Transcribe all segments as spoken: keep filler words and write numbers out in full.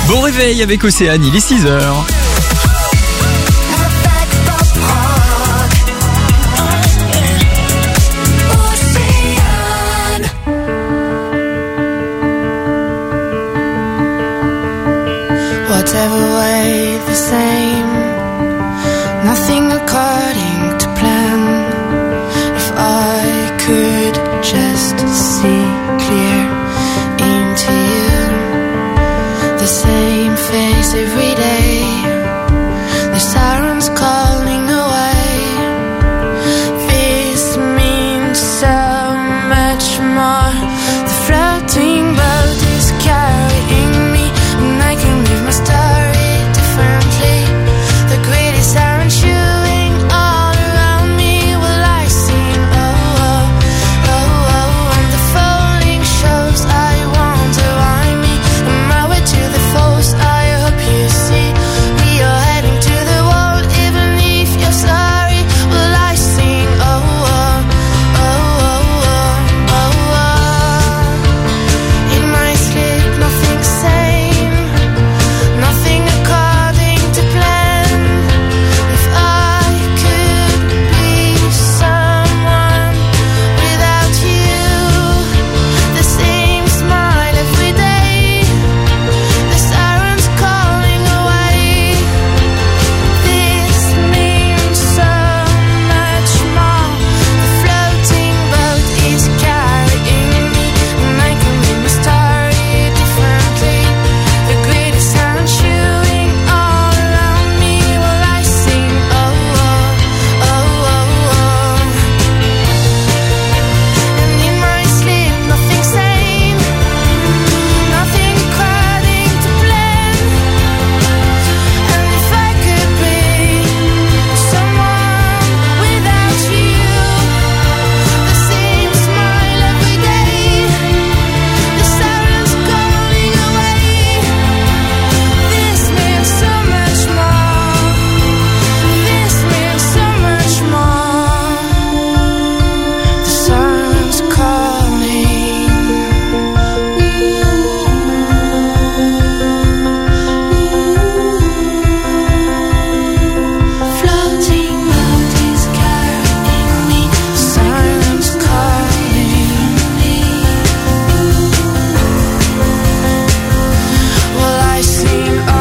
Bon réveil avec Océane, il est six heures. Whatever way the same, nothing according to plan. If I could just see clear into you, the same face every day, the sirens calling away. This means so much more. The floating boat is carrying me, and I can live my story differently. The greedy siren chewing all around me. Will I sing? Oh, oh, oh, oh. And the falling shows I wonder why me. On my way to the falls, I hope you see. We are heading to the wall, even if you're sorry. Will I sing? Oh, oh, oh, oh, oh, oh. In my sleep, nothing sane, nothing according to plan. If I could be someone without you, the same smile every day, the sirens calling away. This means so much more. The floating boat is carrying me, and I can live my story differently. The greedy sun chewing all around me. Will I sing? Oh, oh, oh, oh, oh. And in my sleep, nothing sane, nothing according to plan. And if I could be someone without you, the same smile every day, the sirens calling away. This means so much more. This means so much more. The sirens calling. Floating boat is carrying me. Sirens calling me. Will I sing? Oh,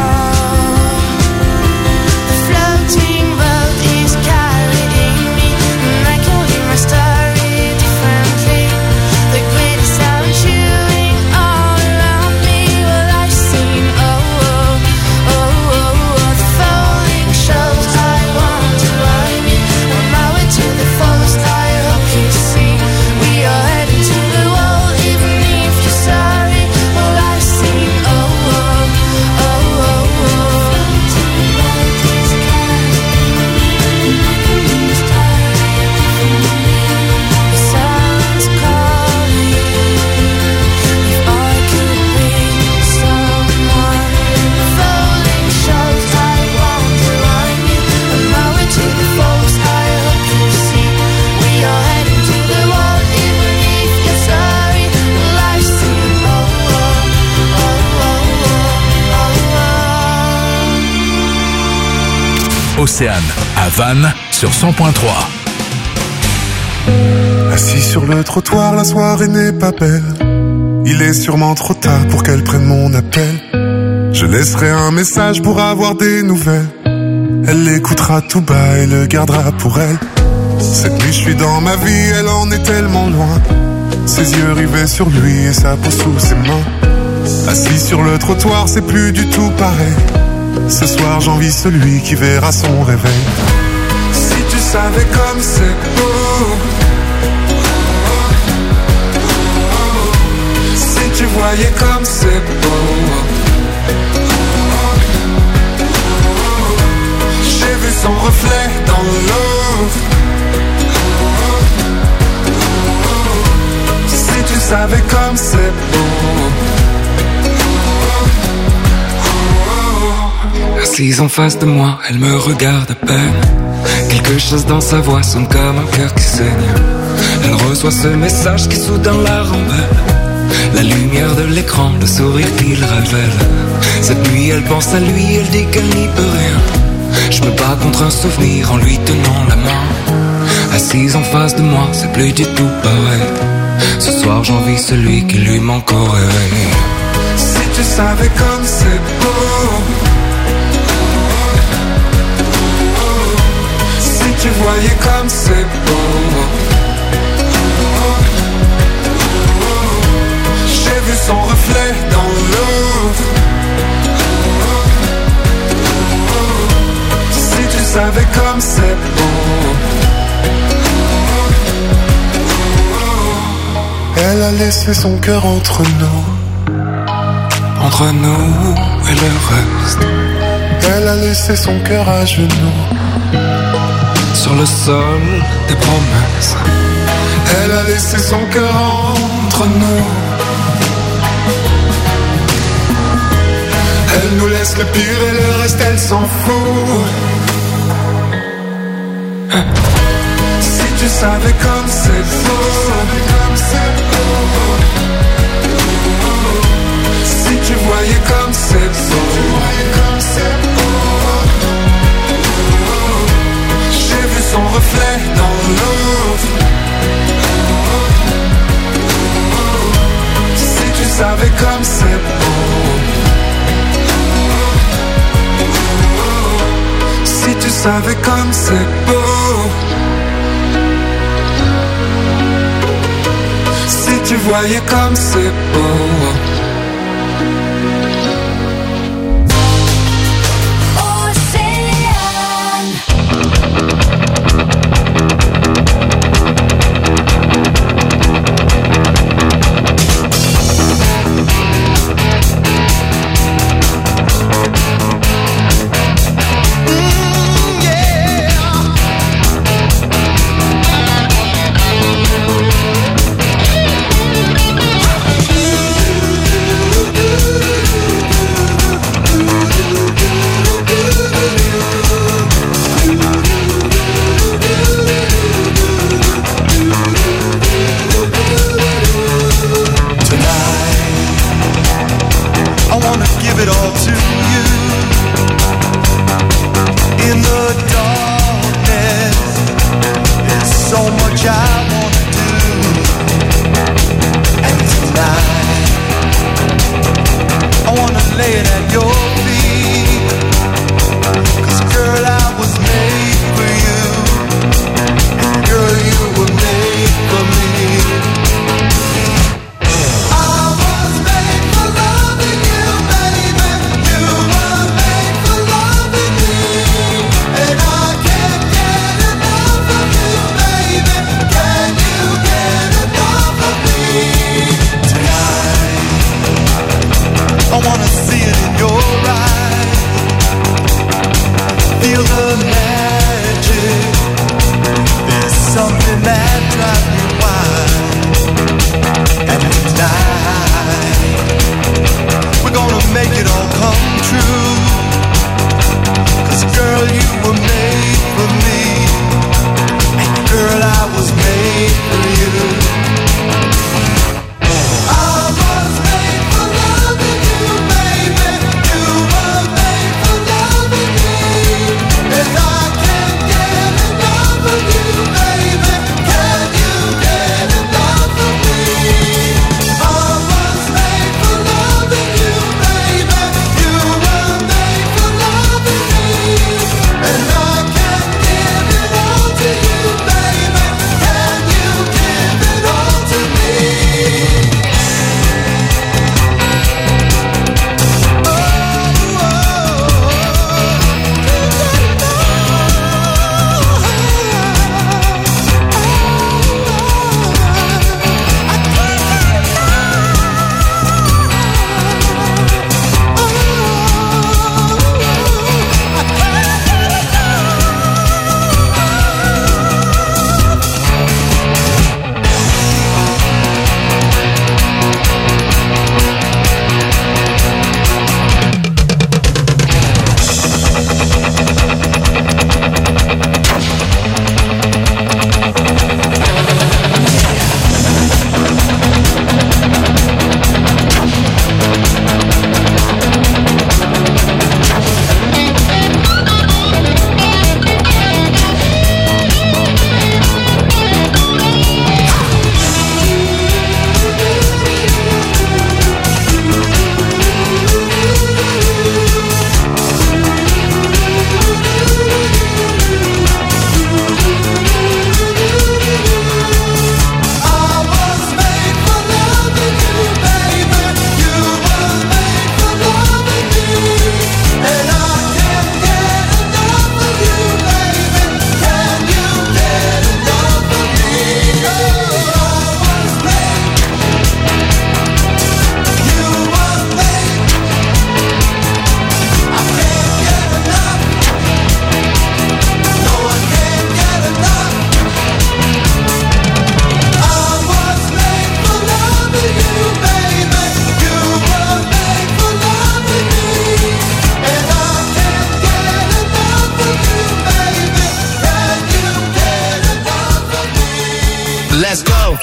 the floating boat is carrying me, and I can live my story differently. The greedy sound chewing all around me. Will I sing? Oh, oh, oh, oh, oh. The falling shows I wonder why me. On my way to the falls, I hope you see. We are heading to the wall, even if you're sorry. Will I sing? Oh, oh, oh, oh, oh. Floating boat is carrying me, and I can live my story differently. The sirens calling. If I could be someone, falling shows I wonder why me. On my way to the falls, I hope you see. We are heading to the wall, even if you're sorry. Will I sing? Oh, oh, oh, oh, oh, oh. Océane, à Vannes, sur cent point trois. Assis sur le trottoir, la soirée n'est pas belle. Il est sûrement trop tard pour qu'elle prenne mon appel. Je laisserai un message pour avoir des nouvelles. Elle l'écoutera tout bas et le gardera pour elle. Cette nuit je suis dans ma vie, elle en est tellement loin. Ses yeux rivés sur lui et sa peau sous ses mains. Assis sur le trottoir, c'est plus du tout pareil. Ce soir j'envie celui qui verra son réveil. Si tu savais comme c'est beau, si tu voyais comme c'est beau. J'ai vu son reflet dans l'eau. Si tu savais comme c'est beau. Assise en face de moi, elle me regarde à peine. Quelque chose dans sa voix sonne comme un cœur qui saigne. Elle reçoit ce message qui soudain la rembelle. La lumière de l'écran, le sourire qu'il révèle. Cette nuit elle pense à lui, elle dit qu'elle n'y peut rien. Je me bats contre un souvenir en lui tenant la main. Assise en face de moi, c'est plus du tout pareil. Ce soir j'envie celui qui lui manque au réveil. Si tu savais comme c'est beau, si tu voyais comme c'est beau. J'ai vu son reflet dans l'eau. Si tu savais comme c'est beau. Elle a laissé son cœur entre nous. Entre nous et le reste. Elle a laissé son cœur à genoux. Sur le sol des promesses. Elle a laissé son cœur entre nous. Elle nous laisse le pire et le reste elle s'en fout. Si tu savais comme c'est beau. Si tu voyais comme c'est beau. J'ai vu son reflet dans l'eau. Si tu savais comme c'est beau. Si tu savais comme c'est beau. Si tu voyais comme c'est beau.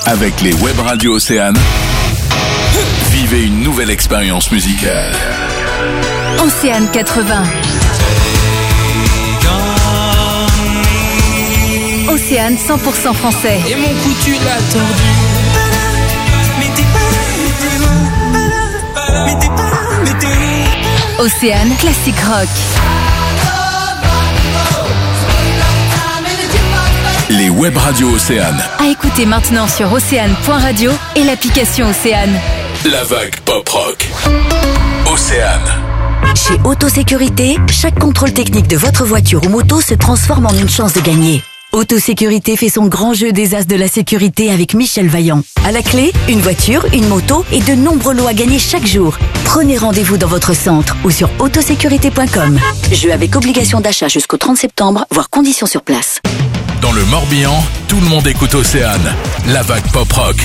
Avec les web radios Océane, vivez une nouvelle expérience musicale. Océane quatre-vingts. Océane cent pour cent français. Et mon cou tu l'as tordu. Mais t'es pas, mais t'es pas, mais t'es. Océane classique rock. Les web radios Océane. À écouter maintenant sur océane point radio et l'application Océane. La vague pop rock. Océane. Chez Autosécurité, chaque contrôle technique de votre voiture ou moto se transforme en une chance de gagner. Autosécurité fait son grand jeu des as de la sécurité avec Michel Vaillant. À la clé, une voiture, une moto et de nombreux lots à gagner chaque jour. Prenez rendez-vous dans votre centre ou sur autosécurité point com. Jeu avec obligation d'achat jusqu'au trente septembre, voire conditions sur place. Dans le Morbihan, tout le monde écoute Océane. La vague pop rock.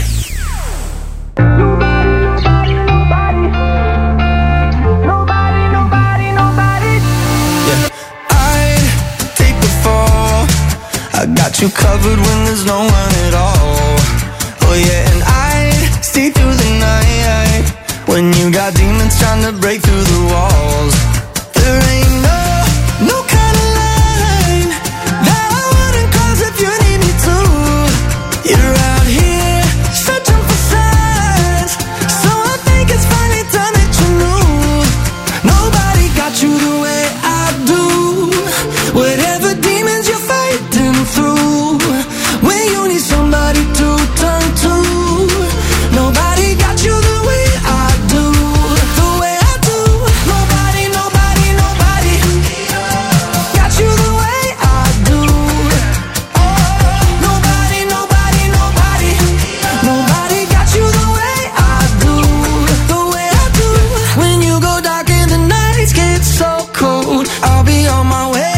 I got you covered when there's no one at all. Oh yeah, and I'd stay through the night when you got demons trying to break through the walls. There ain't no, no kind of line that I wouldn't cross if you need me to. You're out here searching for signs, so I think it's finally time that you knew. Nobody got you the way I do. Whatever demons you're fighting through, when you need somebody to turn to, nobody got you the way I do, the way I do. Nobody, nobody, nobody got you the way I do. Nobody, nobody, nobody, nobody got you the way I do, the way I do. When you go dark and the nights get so cold, I'll be on my way.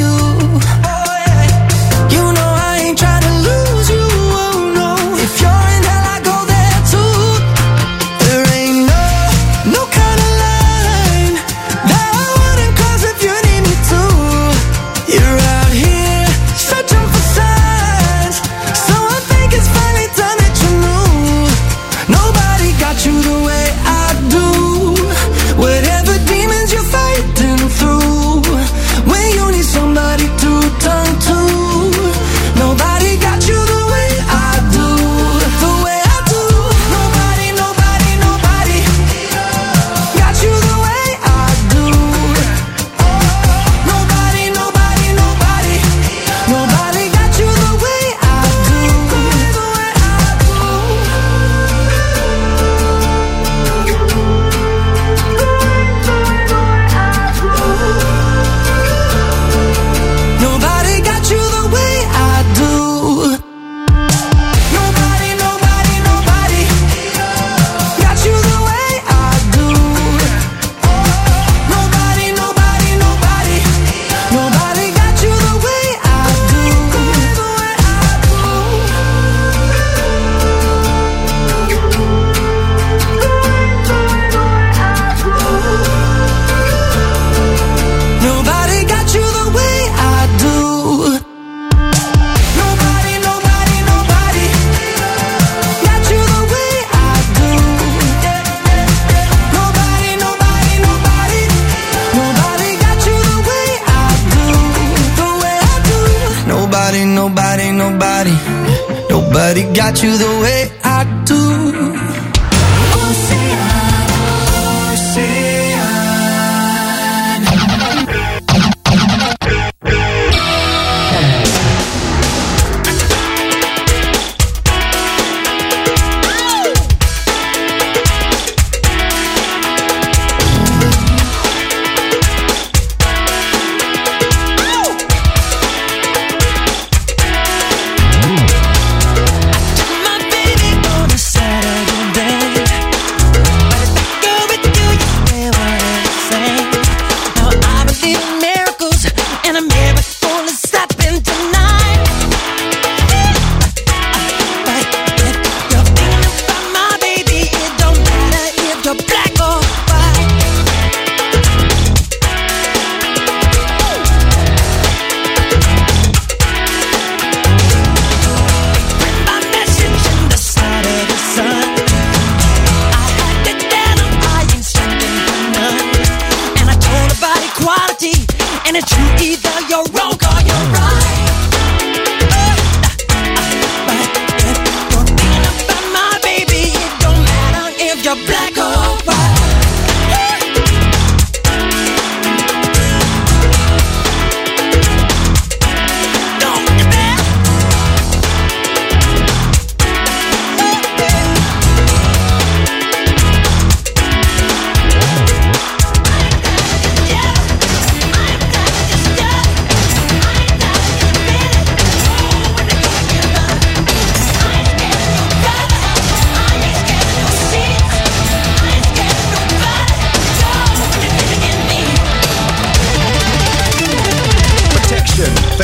Nobody got you the way I do. My baby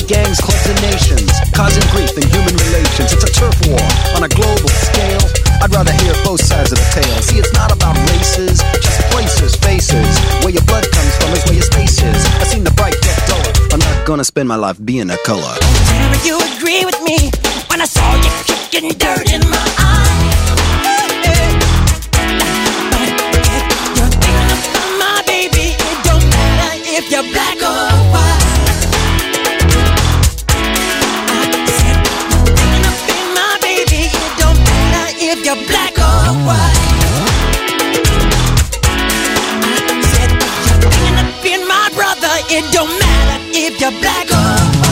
gangs, clubs, and nations, causing grief in human relations. It's a turf war on a global scale. I'd rather hear both sides of the tale. See, it's not about races, just places, faces. Where your blood comes from is where your space is. I've seen the bright get duller. I'm not gonna spend my life being a color. Never you agree with me when I saw you kicking dirt in my eye. You're thinking about my baby. It don't matter if you're black or white. I said you're thinking about my baby. It don't matter if you're black or white. I said you're thinking about my brother. It don't matter if you're black or white.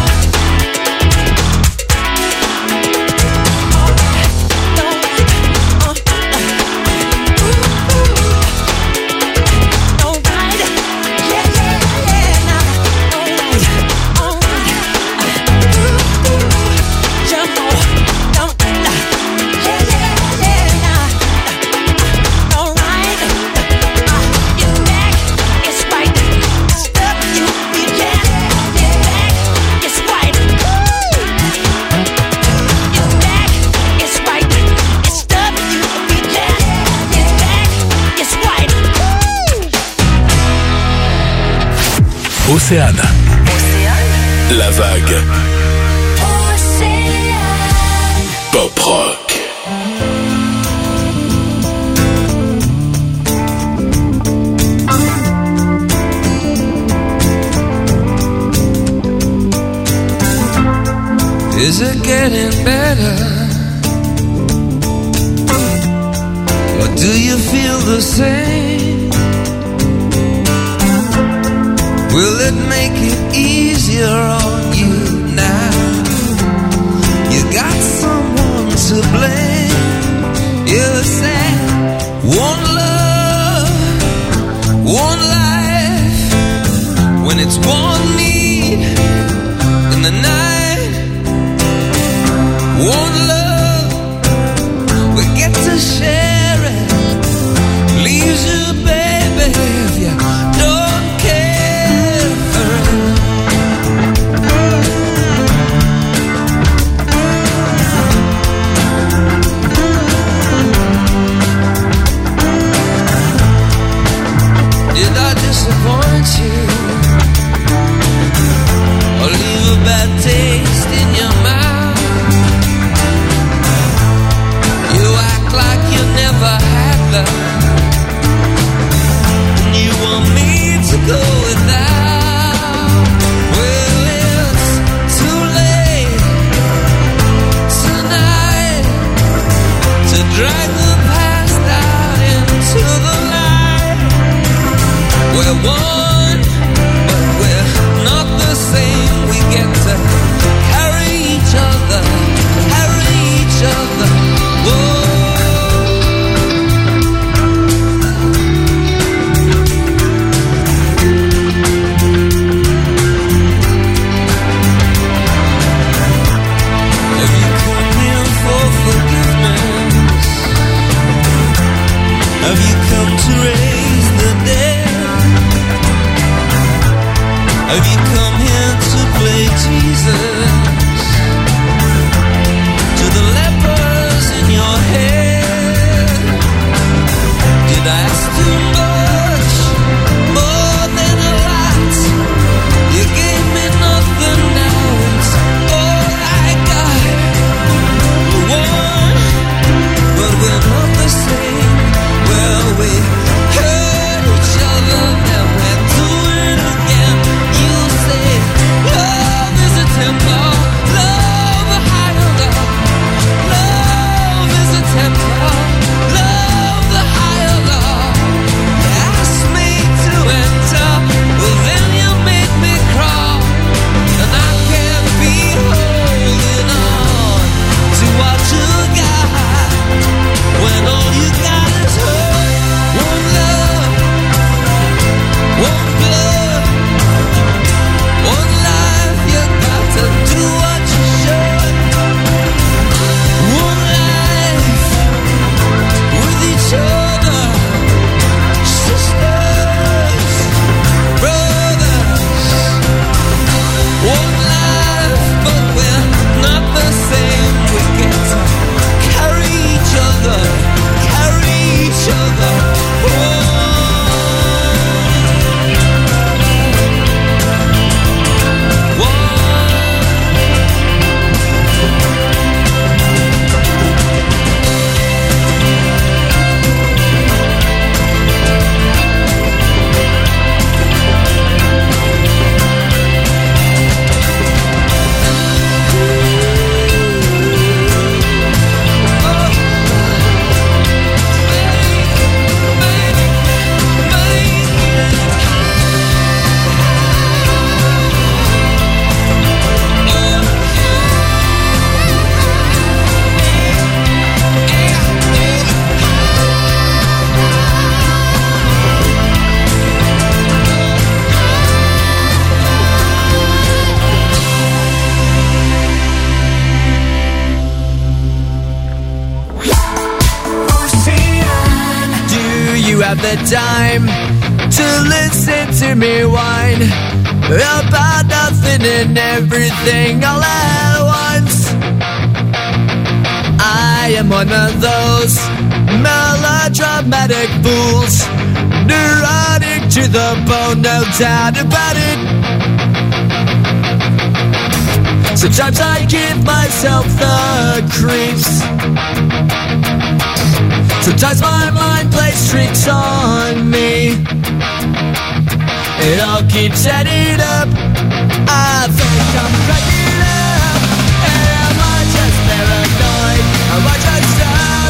Océane. La vague. Pop rock. Is it getting better? Or do you feel the same? Will it make it easier on you now? You got someone to blame. You said one love, one life. When it's one need in the night, one love, we get to share it. Leaves you, baby, if you don't care. Did I disappoint you? Or leave a bad taste in your mouth? You act like you never had love, and you want me to go without. Well, it's too late tonight to drag the past out into the light. We're one, but we're not the same. We get to carry each other, carry each other. Whoa. Have you come here for forgiveness? Have you come to raise the dead? Have you come here to play Jesus? To the lepers in your head? Did I ask too much? More than a lot. You gave me nothing, now it's all I got. We're one, but we're not the same. Well, we hurt each other, now we're doing it again. You say love is a temper. you have the time to listen to me whine about nothing and everything all at once. I am one of those melodramatic fools, neurotic to the bone, no doubt about it. Sometimes I give myself the creeps. Sometimes my mind plays tricks on me. It all keeps adding up. I think I'm cracking up. Am I just paranoid? Am I just up?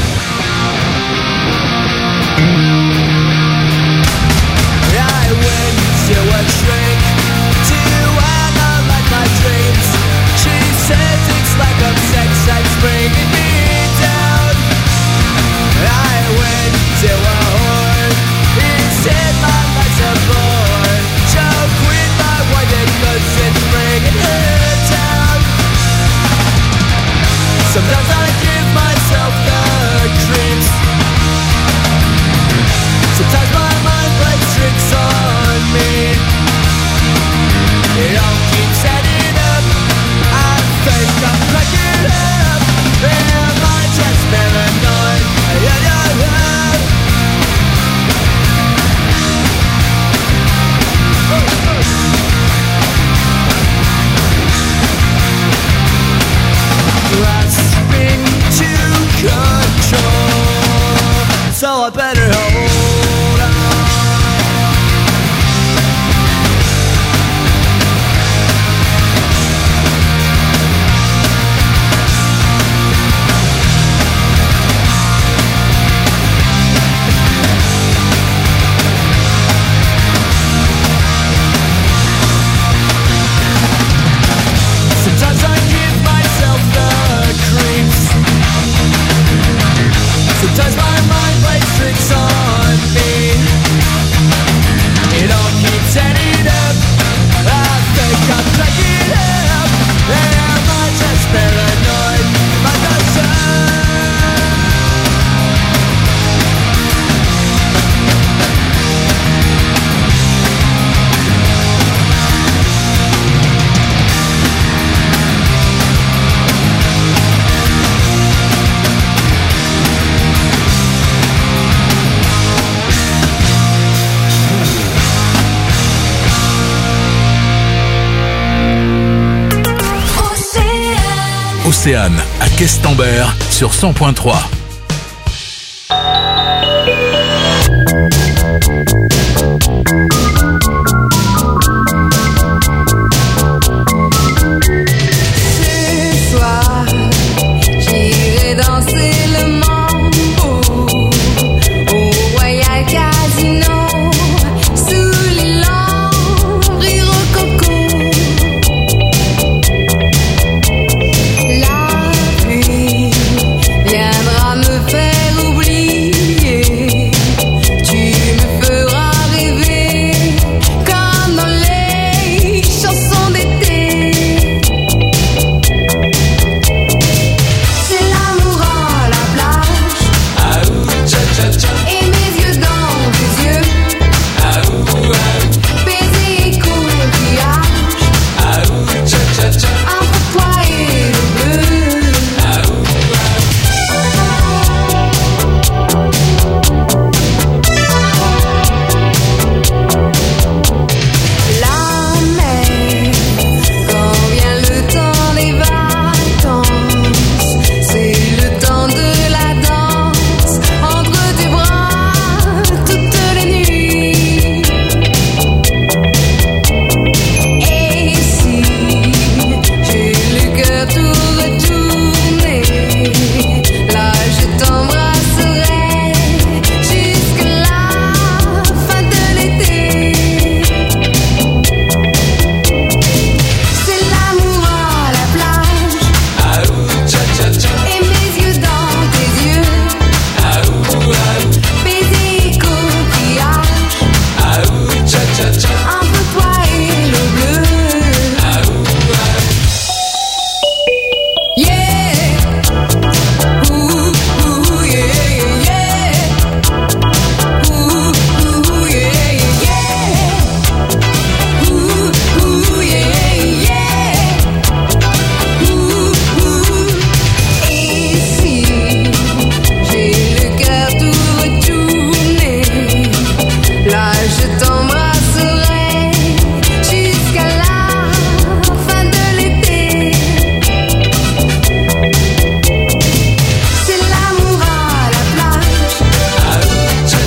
I went to a shrink to analyze my dreams. She says it's like a sex that's bringing me down. I went to a whore. He said my life's a bore. Choke with my wine and goods and bringing her down. Sometimes I give myself the creeps. Sometimes my mind plays tricks on me. It all keeps adding up. I think I'm cracking up. Am I just paranoid? Yeah, yeah, yeah. Grasping to control, so I better hold on. Sometimes I give myself the creeps. Sometimes my mind plays tricks on me. It all keeps adding up. I think I'm cracking up. Am I just paranoid? Am I just up? Océane à Questembert sur cent point trois. Ce soir, j'irai danser le mambo au Royal Casino, sous les lampes rue Rococo. La pluie viendra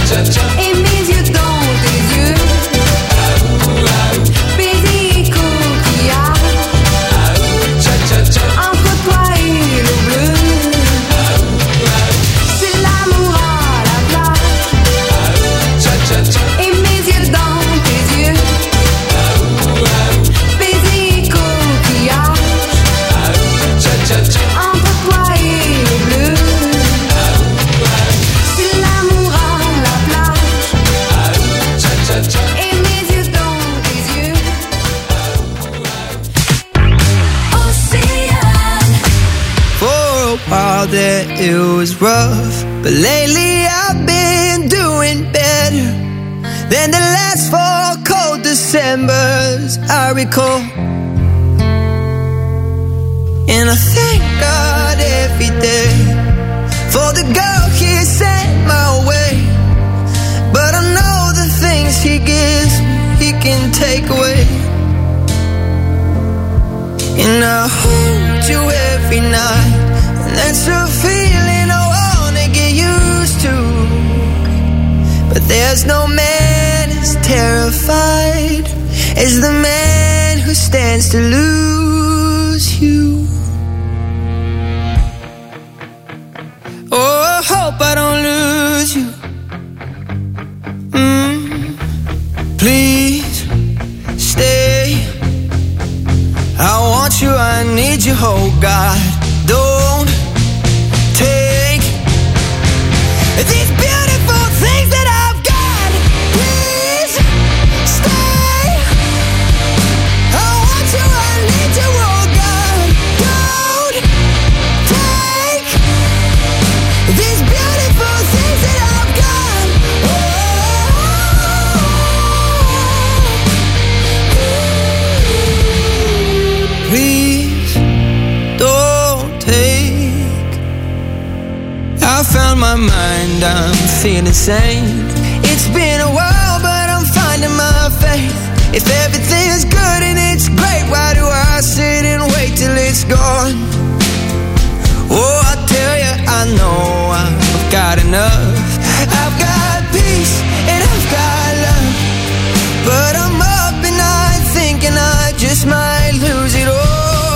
Et mes yeux dans tes yeux. Baiser et coquillage. Entre toi et le bleu. C'est l'amour à la plage. Et mes yeux dans tes yeux. Baiser et coquillage. Entre toi et le bleu. C'est l'amour à la plage. Et mes yeux dans tes yeux. Océane. For a while there it was rough, but lately I've been doing better than the last four cold Decembers I recall. And I thank God every day for the girl He sent my way. But I know the things He gives me, He can take away. And I hold you every night, and that's a feeling I wanna get used to. But there's no man as terrified as the man who stands to lose you. Oh, I hope I don't lose you. Mm. Please stay. I want you, I need you, oh God. Don't take these beautiful things that I've got. Please stay. I want you, I need you, oh God. Don't take these beautiful things that I've got. Please don't take. I found my mind, I'm feeling sane. It's been a while, but I'm finding my faith. If everything's good and it's great, why do I sit and wait till it's gone? Oh, I tell you, I know I've got enough. I've got peace and I've got love, but I'm up at night thinking I just might lose it all.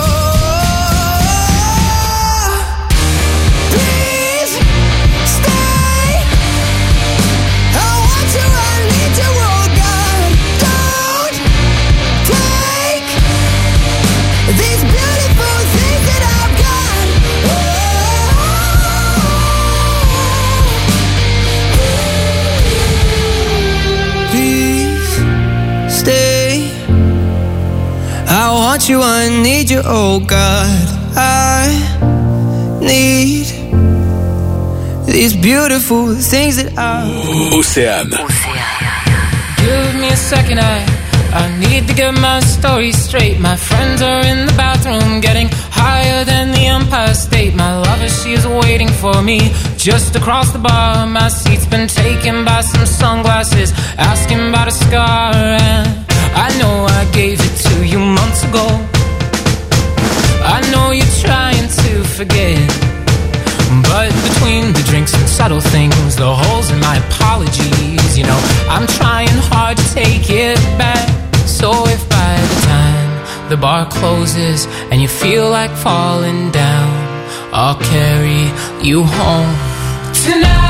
Please stay. I want you, I need you, oh God. Don't take these beautiful things that I've got. Please stay. I want you, I need you, oh God. I need these beautiful things that I. Océane. Give me a second, I I need to get my story straight. My friends are in the bathroom getting higher than the Empire State. My lover, she is waiting for me just across the bar. My seat's been taken by some sunglasses, asking about a scar. And I know I gave it to you months ago. I know you're trying to forget, but between the drinks and subtle things, the holes in my apologies, you know, I'm trying hard to take it back. So if by the time the bar closes and you feel like falling down, I'll carry you home tonight.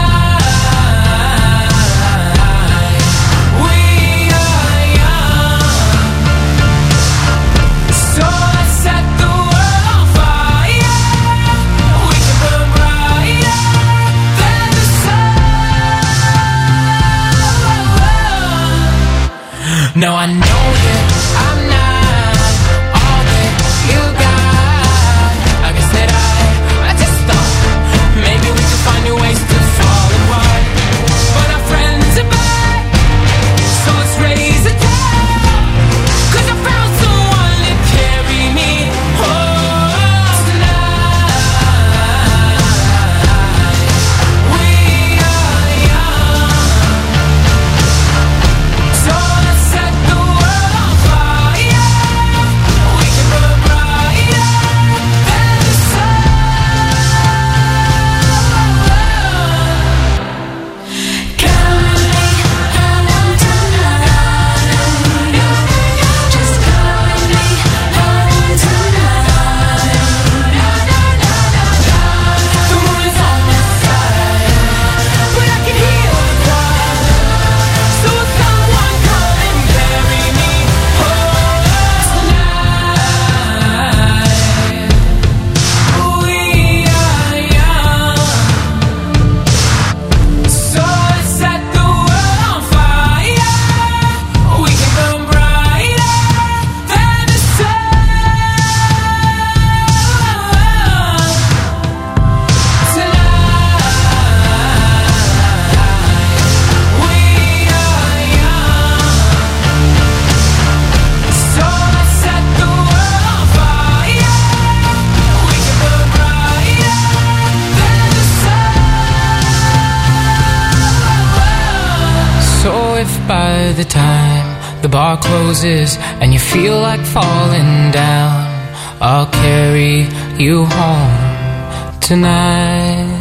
No, I know that I'm not all that you got. I guess that I, I just thought maybe we could find new ways to fall apart. But our friends are back, so let's raise a toast. 'Cause I found someone to carry me home tonight. We are young, so let's set the world on fire. if by the time the bar closes and you feel like falling down, I'll carry you home tonight.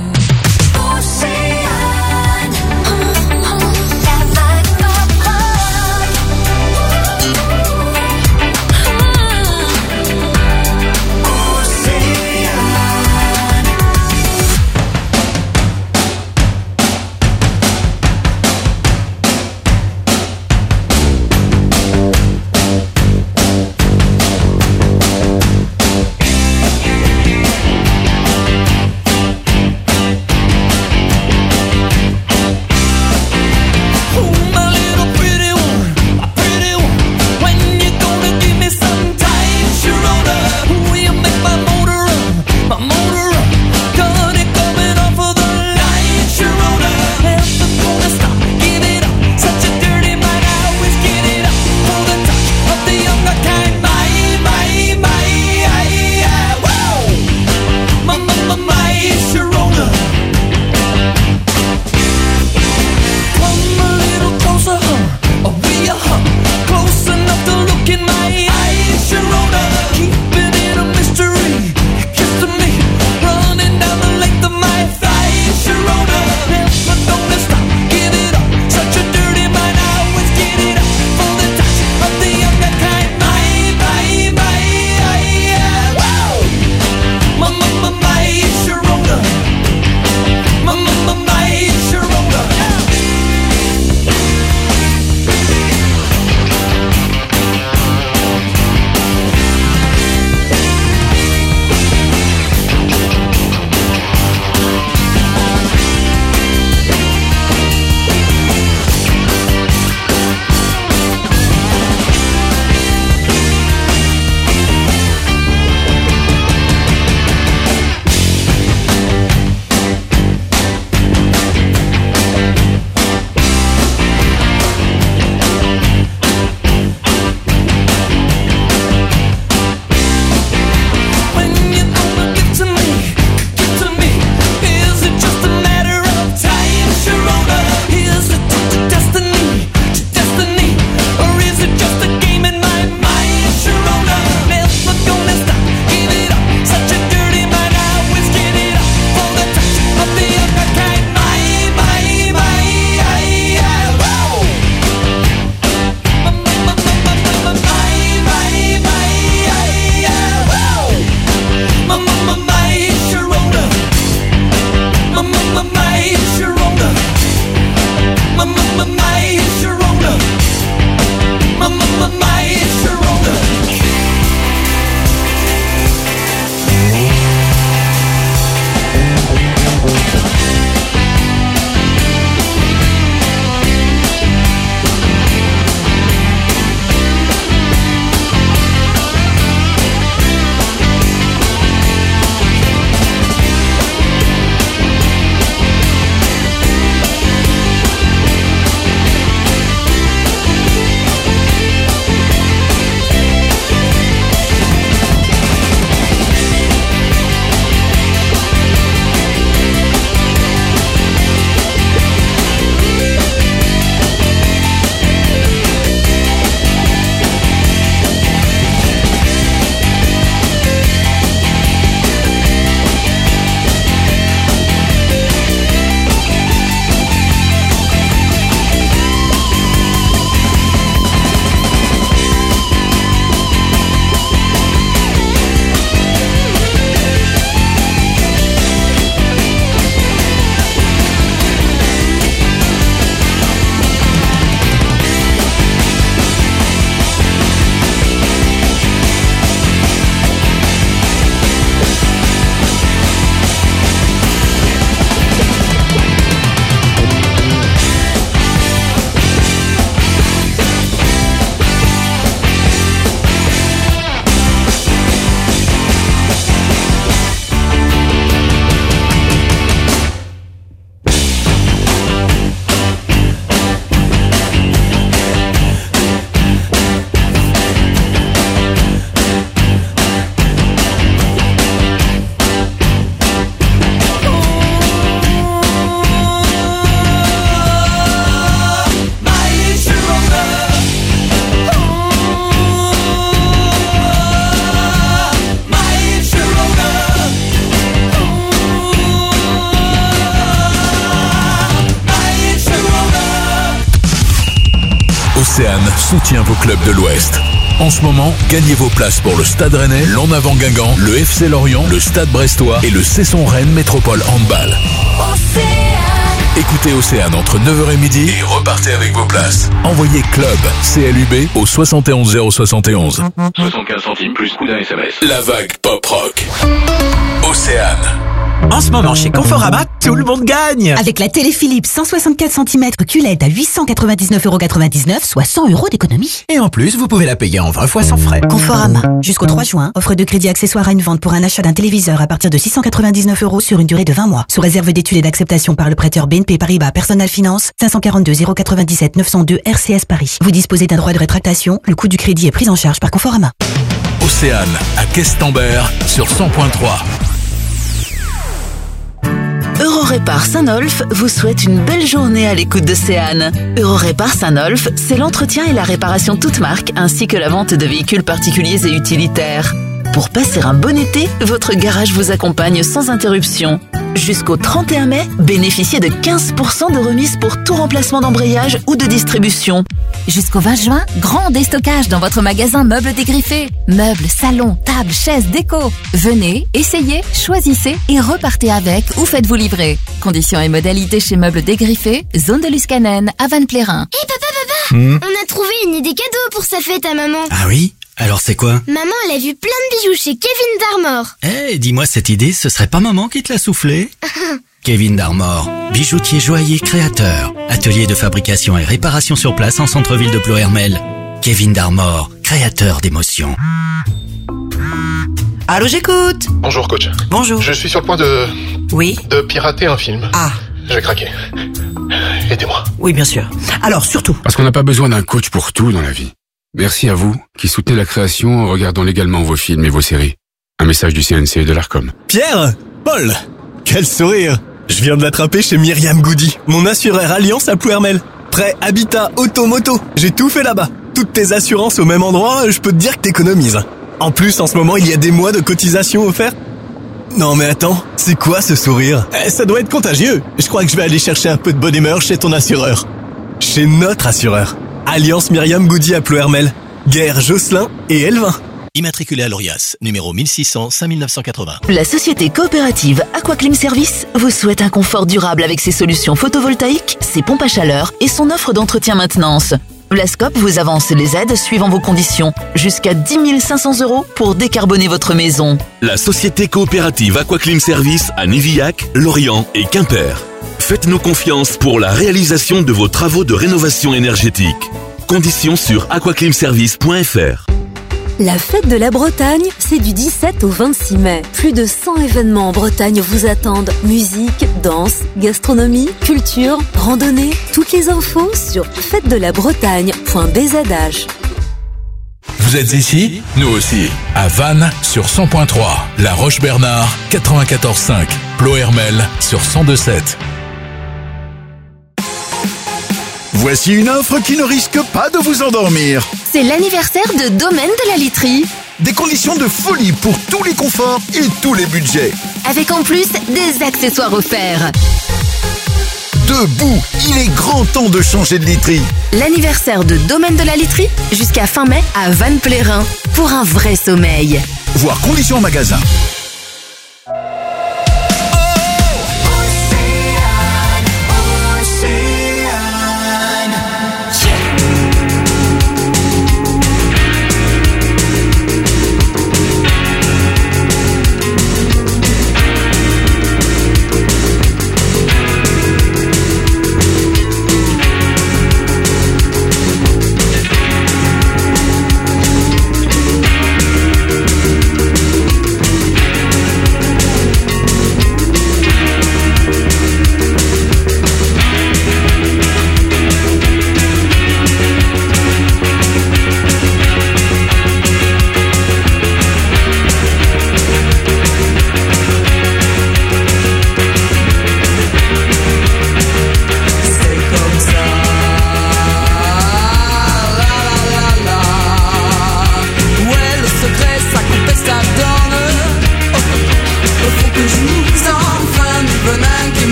Océane soutient vos clubs de l'Ouest. En ce moment, gagnez vos places pour le Stade Rennais, l'En Avant Guingamp, le F C Lorient, le Stade Brestois et le Cesson Rennes Métropole Handball. Océane. Écoutez Océane entre neuf heures et midi et repartez avec vos places. Envoyez club C L U B au soixante et onze zéro soixante et onze. soixante-quinze centimes plus coût d'un S M S. La vague pop rock. Océane. En ce moment, chez Conforama, tout le monde gagne. Avec la télé Philips cent soixante-quatre centimètres Q L E D à huit cent quatre-vingt-dix-neuf euros quatre-vingt-dix-neuf, soit cent euros d'économie. Et en plus, vous pouvez la payer en vingt fois sans frais. Conforama. Jusqu'au trois juin, offre de crédit accessoire à une vente pour un achat d'un téléviseur à partir de six cent quatre-vingt-dix-neuf euros sur une durée de vingt mois. Sous réserve d'études et d'acceptation par le prêteur B N P Paribas Personal Finance, cinq cent quarante-deux zéro quatre-vingt-dix-sept neuf cent deux R C S Paris. Vous disposez d'un droit de rétractation. Le coût du crédit est pris en charge par Conforama. Océane à Questembert sur cent point trois. Eurorépar Saint-Nolf vous souhaite une belle journée à l'écoute d'Océane. Eurorépar Saint-Nolf, c'est l'entretien et la réparation toute marque, ainsi que la vente de véhicules particuliers et utilitaires. Pour passer un bon été, votre garage vous accompagne sans interruption. Jusqu'au trente et un mai, bénéficiez de quinze pour cent de remise pour tout remplacement d'embrayage ou de distribution. Jusqu'au vingt juin, grand déstockage dans votre magasin Meubles Dégriffés. Meubles, salons, tables, chaises, déco. Venez, essayez, choisissez et repartez avec ou faites-vous livrer. Conditions et modalités chez Meubles Dégriffés, zone de Luscanen, à Vannes-Plérin. Hé hey, papa, papa, mmh. On a trouvé une idée cadeau pour sa fête à maman. Ah oui? Alors c'est quoi? Maman, elle a vu plein de bijoux chez Kevin Darmor. Eh, hey, dis-moi cette idée, ce serait pas maman qui te l'a soufflé? Kevin Darmor, bijoutier joaillier créateur. Atelier de fabrication et réparation sur place en centre-ville de Ploërmel. Kevin Darmor, créateur d'émotions. Allô, j'écoute. Bonjour coach. Bonjour. Je suis sur le point de... Oui. De pirater un film. Ah. Je vais craquer. Aidez-moi. Oui, bien sûr. Alors, surtout. Parce qu'on n'a pas besoin d'un coach pour tout dans la vie. Merci à vous qui soutenez la création en regardant légalement vos films et vos séries. Un message du C N C et de l'Arcom. Pierre, Paul, quel sourire. Je viens de l'attraper chez Myriam Goody, mon assureur Alliance à Ploërmel. Prêt, habitat, auto, moto, j'ai tout fait là-bas. Toutes tes assurances au même endroit, je peux te dire que t'économises. En plus, en ce moment, il y a des mois de cotisation offerts. Non mais attends, c'est quoi ce sourire? eh, Ça doit être contagieux. Je crois que je vais aller chercher un peu de bonne humeur chez ton assureur. Chez notre assureur. Alliance Myriam Goody à Ploërmel. Guerre Josselin et Elvin. Immatriculé à l'Orias, numéro mille six cents cinq neuf cent quatre-vingts. La société coopérative Aquaclim Service vous souhaite un confort durable avec ses solutions photovoltaïques, ses pompes à chaleur et son offre d'entretien-maintenance. La Scope vous avance les aides suivant vos conditions, jusqu'à dix mille cinq cents euros pour décarboner votre maison. La société coopérative Aquaclim Service à Nivillac, Lorient et Quimper. Faites-nous confiance pour la réalisation de vos travaux de rénovation énergétique. Conditions sur aquaclimservice point f r. La fête de la Bretagne, c'est du dix-sept au vingt-six mai. Plus de cent événements en Bretagne vous attendent. Musique, danse, gastronomie, culture, randonnée. Toutes les infos sur fête de la bretagne point b z h. Vous êtes ici? Nous aussi. À Vannes sur cent point trois. La Roche-Bernard quatre-vingt-quatorze cinq. Ploërmel sur cent deux sept. Voici une offre qui ne risque pas de vous endormir. C'est l'anniversaire de Domaine de la Literie. Des conditions de folie pour tous les conforts et tous les budgets. Avec en plus des accessoires offerts. Debout, il est grand temps de changer de literie. L'anniversaire de Domaine de la Literie jusqu'à fin mai à Vannes-Plérin pour un vrai sommeil. Voir conditions en magasin.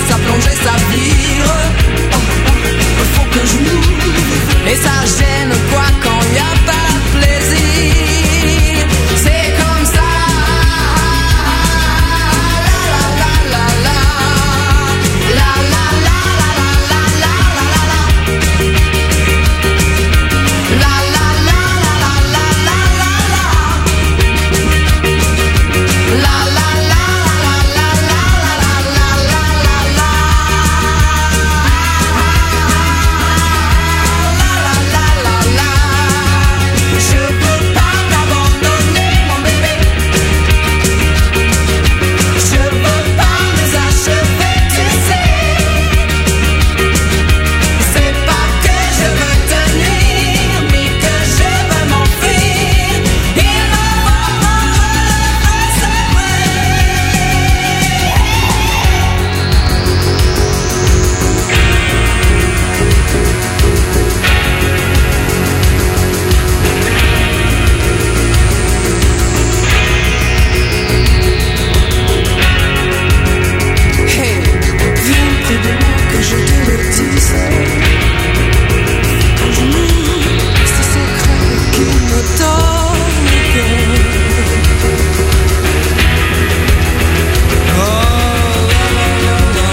ça plonge et ça vire. Oh, oh, faut que je m'ouvre. Et ça gêne quoi quand y a pas de plaisir. C'est comme ça. La la la la la la la la la la la la. La la la la la la la la la. La la la la la la la la la la la. Je peux pas t'abandonner mon bébé. Je veux pas nous achever, tu sais. C'est pas que je veux tenir, mais que je veux m'enfuir. Il me faut c'est vrai. Hey, viens près de moi que je te le dise. Quand je m'ouvre, ce secret qui me donne le cœur. Oh, la, la, la,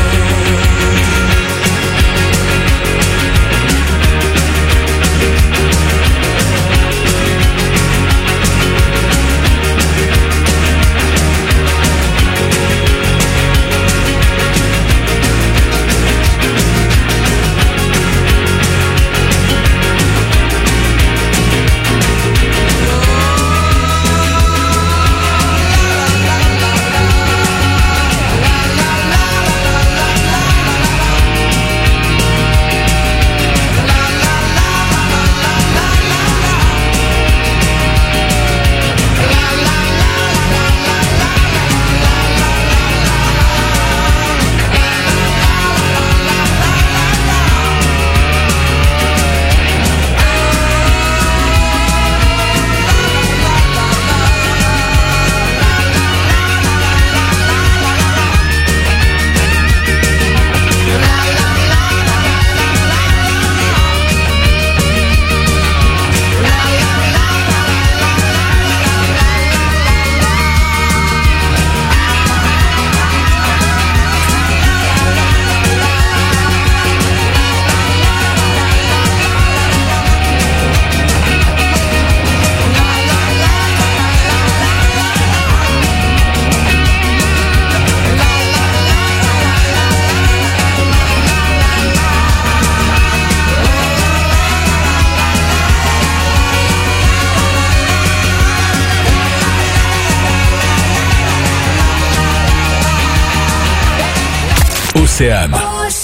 Océane.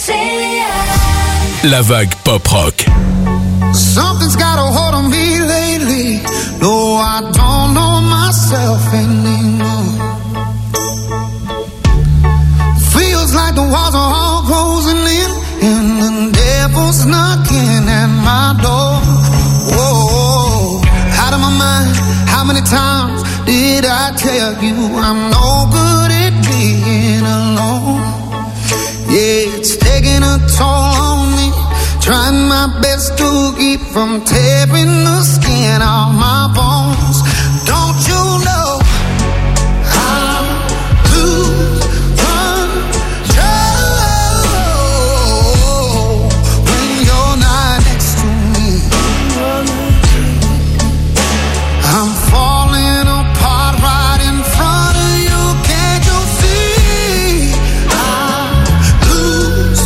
La vague pop rock. Something's got a hold on me lately. No, I don't know myself anymore. Feels like the walls are all closing in, and the devil's knocking at my door. Whoa, out of my mind. How many times did I tell you I'm no good at being alone? Yeah, it's taking a toll on me. Trying my best to keep from tearing the skin off my bones. Don't you know I lose control when you're not next to me? I'm falling apart right in front of you. Can't you see? I lose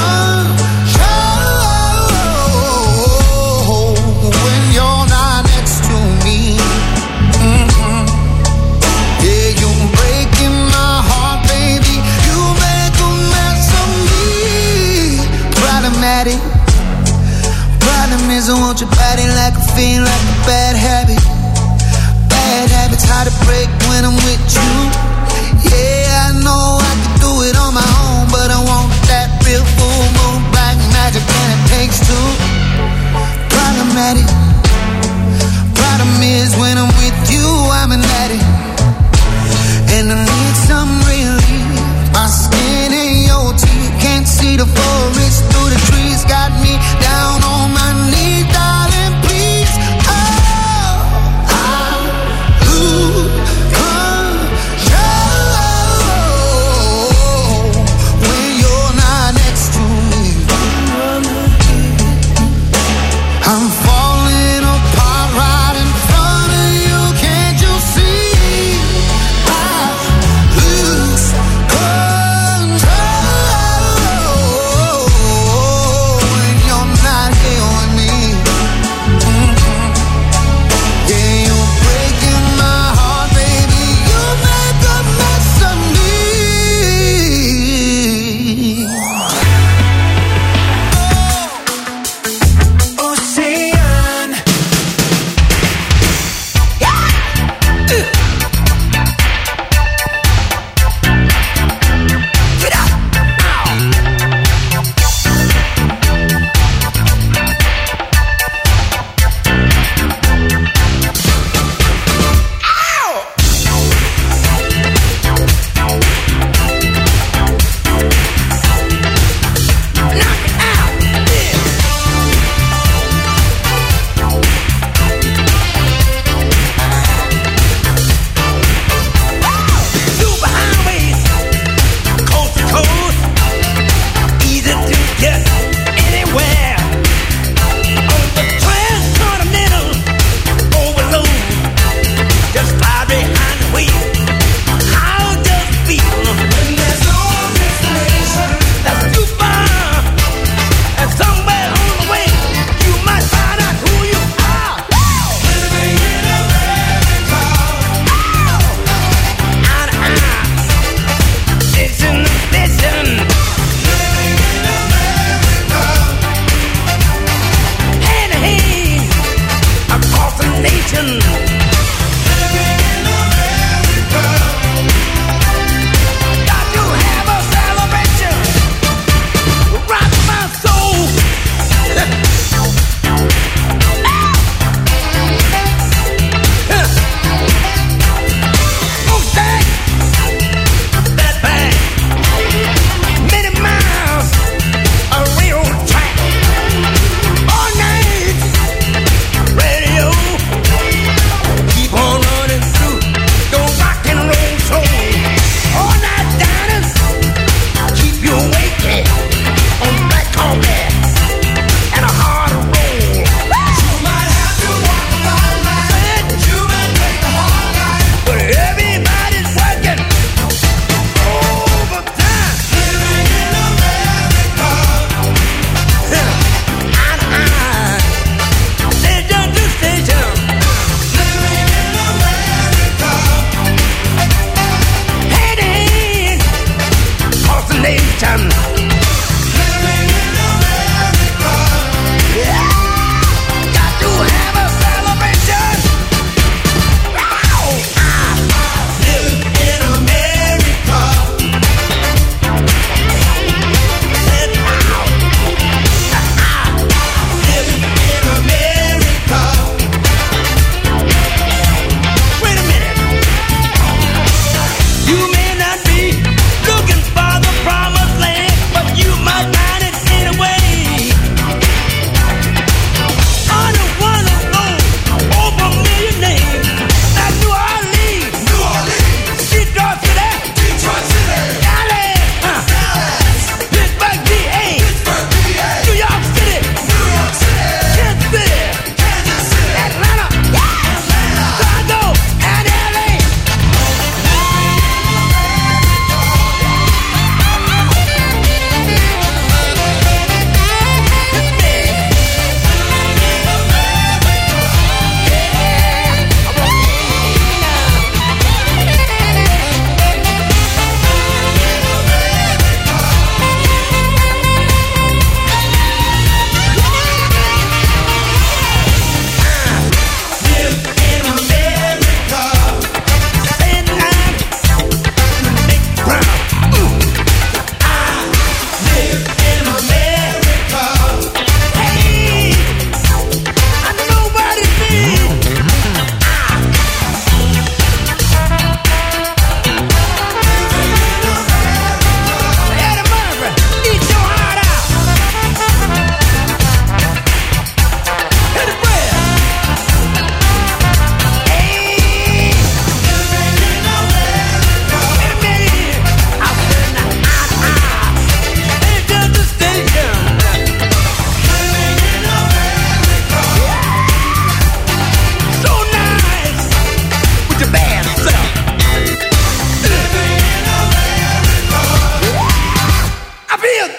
control when you're not next to me. Mm-hmm. Yeah, you're breaking my heart, baby. You make a mess of me. Problematic. Problem is I want your body like a fiend, like a bad habit. Bad habits hard to break when I'm with you. Yeah, I know I can do it on my own, but I want that real full moon black magic, and it takes two. Problematic. Problem is when I'm with you, I'm an addict, and I need some relief. My skin ain't your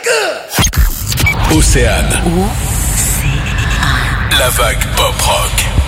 Océane. La vague pop rock.